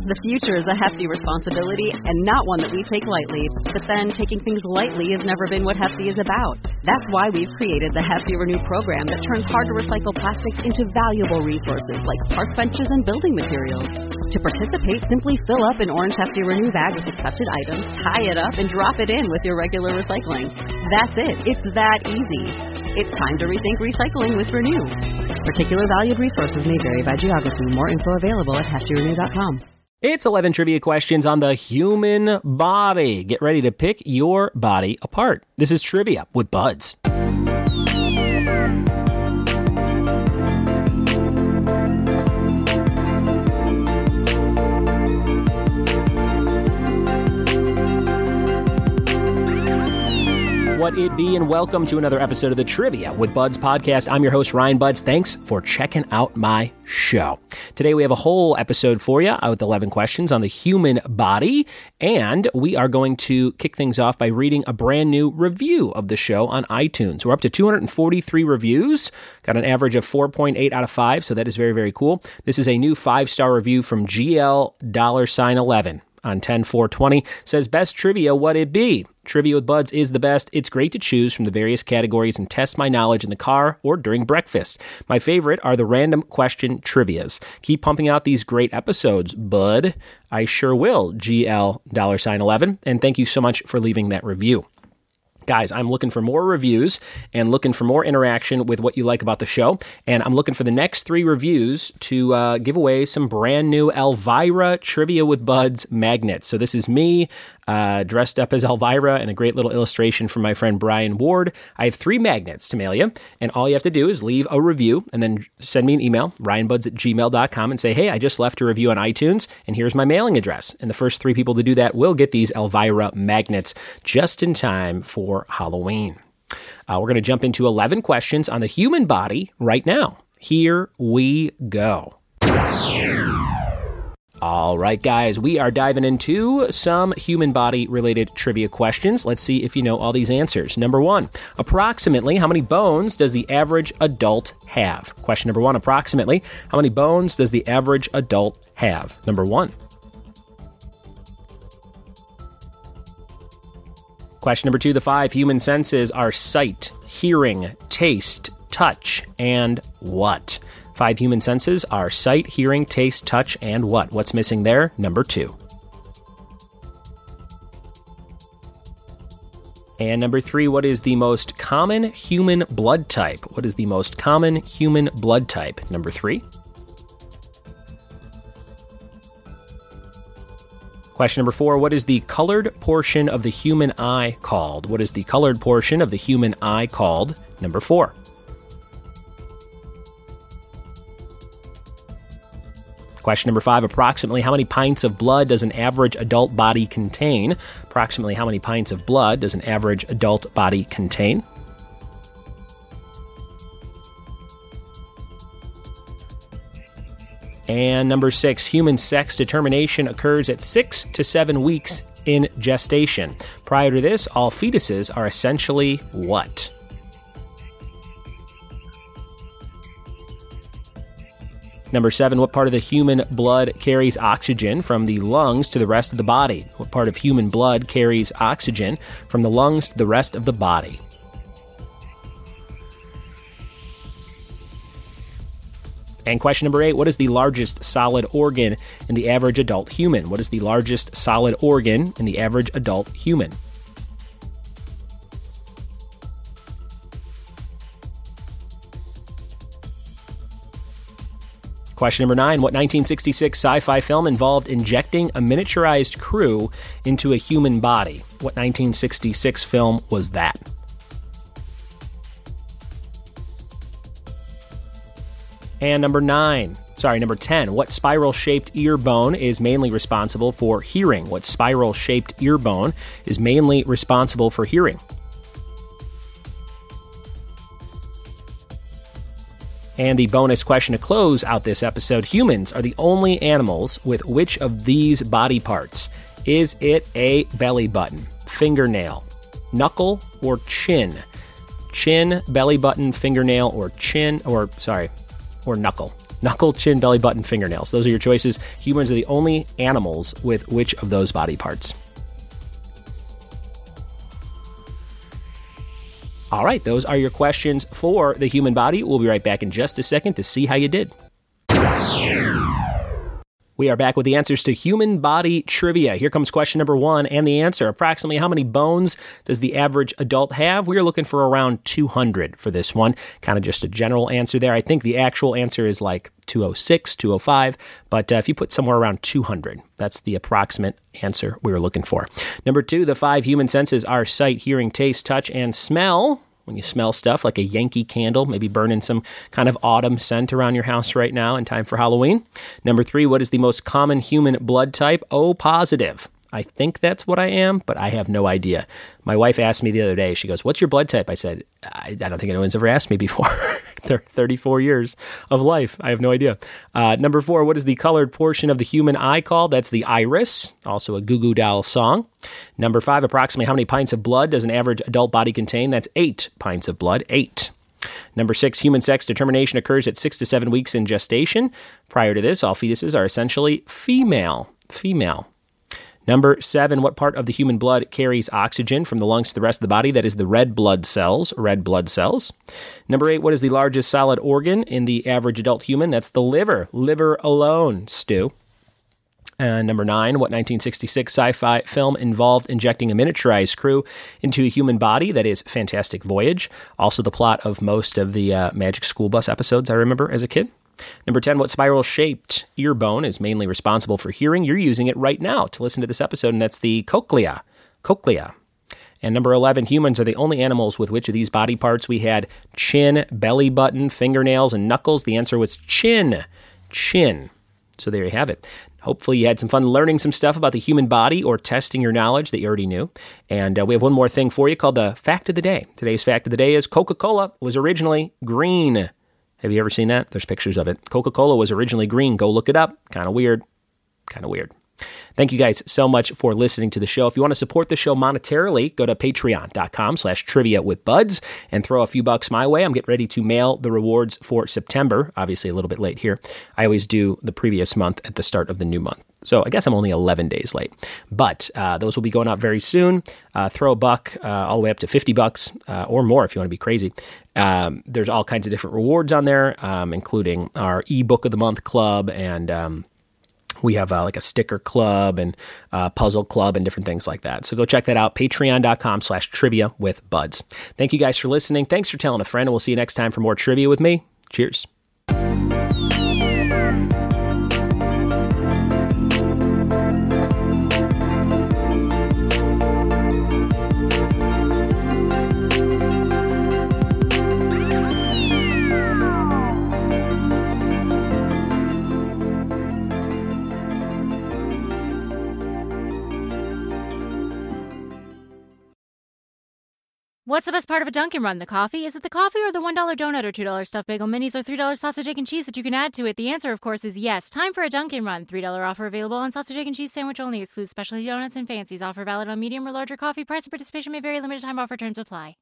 The future is a hefty responsibility and not one that we take lightly. But then taking things lightly has never been what Hefty is about. That's why we've created the Hefty Renew program that turns hard-to-recycle plastics into valuable resources like park benches and building materials. To participate, simply fill up an orange Hefty Renew bag with accepted items, tie it up, and drop it in with your regular recycling. That's it. It's that easy. It's time to rethink recycling with Renew. Particular valued resources may vary by geography. More info available at heftyrenew.com. It's 11 trivia questions on the human body. Get ready to pick your body apart. This is Trivia with Buds. What it be, and welcome to another episode of the Trivia with Buds podcast. I'm your host, Ryan Buds. Thanks for checking out my show. Today we have a whole episode for you with 11 questions on the human body, and we are going to kick things off by reading a brand new review of the show on iTunes. We're up to 243 reviews, got an average of 4.8 out of 5, so that is very, very cool. This is a new 5-star review from GL$11 on 10/4/20. Says, best trivia, what it be? Trivia with Buds is the best. It's great to choose from the various categories and test my knowledge in the car or during breakfast. My favorite are the random question trivias. Keep pumping out these great episodes, bud. I sure will, GL$11. And thank you so much for leaving that review. Guys, I'm looking for more reviews and looking for more interaction with what you like about the show. And I'm looking for the next 3 reviews to give away some brand new Elvira Trivia with Buds magnets. So this is me dressed up as Elvira and a great little illustration from my friend Brian Ward. I have 3 magnets to mail you. And all you have to do is leave a review and then send me an email, ryanbuds@gmail.com, and say, hey, I just left a review on iTunes and here's my mailing address. And the first 3 people to do that will get these Elvira magnets just in time for Halloween. We're going to jump into 11 questions on the human body right now. Here we go. All right, guys, we are diving into some human body related trivia questions. Let's see if you know all these answers. Number 1, approximately how many bones does the average adult have? Question number 1, approximately how many bones does the average adult have? Number 1. Question number 2, the 5 human senses are sight, hearing, taste, touch, and what? 5 human senses are sight, hearing, taste, touch, and what? What's missing there? Number 2. And number 3, what is the most common human blood type? What is the most common human blood type? Number 3. Question number 4, what is the colored portion of the human eye called? What is the colored portion of the human eye called? Number 4. Question number 5, approximately how many pints of blood does an average adult body contain? Approximately how many pints of blood does an average adult body contain? And number 6, human sex determination occurs at 6 to 7 weeks in gestation. Prior to this, all fetuses are essentially what? Number 7, what part of the human blood carries oxygen from the lungs to the rest of the body? What part of human blood carries oxygen from the lungs to the rest of the body? And question number 8, what is the largest solid organ in the average adult human? What is the largest solid organ in the average adult human? Question number 9, what 1966 sci-fi film involved injecting a miniaturized crew into a human body? What 1966 film was that? And number 10, what spiral-shaped ear bone is mainly responsible for hearing? What spiral-shaped ear bone is mainly responsible for hearing? And the bonus question to close out this episode, humans are the only animals with which of these body parts? Is it A, belly button, fingernail, knuckle, or chin? Chin, belly button, fingernail, or knuckle. Knuckle, chin, belly button, fingernails. Those are your choices. Humans are the only animals with which of those body parts? All right, those are your questions for the human body. We'll be right back in just a second to see how you did. We are back with the answers to human body trivia. Here comes question number 1 and the answer. Approximately how many bones does the average adult have? We are looking for around 200 for this one. Kind of just a general answer there. I think the actual answer is like 206, 205, but if you put somewhere around 200, that's the approximate answer we were looking for. Number 2, the 5 human senses are sight, hearing, taste, touch, and smell. When you smell stuff like a Yankee candle, maybe burning some kind of autumn scent around your house right now in time for Halloween. Number 3, what is the most common human blood type? O positive. I think that's what I am, but I have no idea. My wife asked me the other day, she goes, what's your blood type? I said, I don't think anyone's ever asked me before. 34 years of life. I have no idea. Number 4, what is the colored portion of the human eye called? That's the iris, also a Goo Goo Dolls song. Number 5, approximately how many pints of blood does an average adult body contain? That's 8 pints of blood, 8. Number 6, human sex determination occurs at 6 to 7 weeks in gestation. Prior to this, all fetuses are essentially female. Number 7, what part of the human blood carries oxygen from the lungs to the rest of the body? That is the red blood cells. Number 8, what is the largest solid organ in the average adult human? That's the liver. Liver alone, Stu. And number 9, what 1966 sci-fi film involved injecting a miniaturized crew into a human body? That is Fantastic Voyage. Also the plot of most of the Magic School Bus episodes I remember as a kid. Number 10, what spiral-shaped ear bone is mainly responsible for hearing? You're using it right now to listen to this episode, and that's the cochlea. And number 11, humans are the only animals with which of these body parts? We had chin, belly button, fingernails, and knuckles. The answer was chin. So there you have it. Hopefully you had some fun learning some stuff about the human body or testing your knowledge that you already knew. And we have one more thing for you called the Fact of the Day. Today's Fact of the Day is Coca-Cola was originally green. Have you ever seen that? There's pictures of it. Coca-Cola was originally green. Go look it up. Kind of weird. Thank you guys so much for listening to the show. If you want to support the show monetarily, go to patreon.com/trivia-with-buds and throw a few bucks my way. I'm getting ready to mail the rewards for September. Obviously a little bit late here. I always do the previous month at the start of the new month. So I guess I'm only 11 days late. But those will be going out very soon. Throw a buck all the way up to $50 or more if you want to be crazy. There's all kinds of different rewards on there, including our ebook of the month club, and we have like a sticker club and puzzle club and different things like that. So go check that out, patreon.com/trivia-with-buds. Thank you guys for listening. Thanks for telling a friend, and we'll see you next time for more trivia with me. Cheers. What's the best part of a Dunkin' Run? The coffee? Is it the coffee or the $1 donut or $2 stuffed bagel minis or $3 sausage, egg, and cheese that you can add to it? The answer, of course, is yes. Time for a Dunkin' Run. $3 offer available on sausage, egg, and cheese sandwich only. Excludes specialty donuts and fancies. Offer valid on medium or larger coffee. Price and participation may vary. Limited time offer. Terms apply.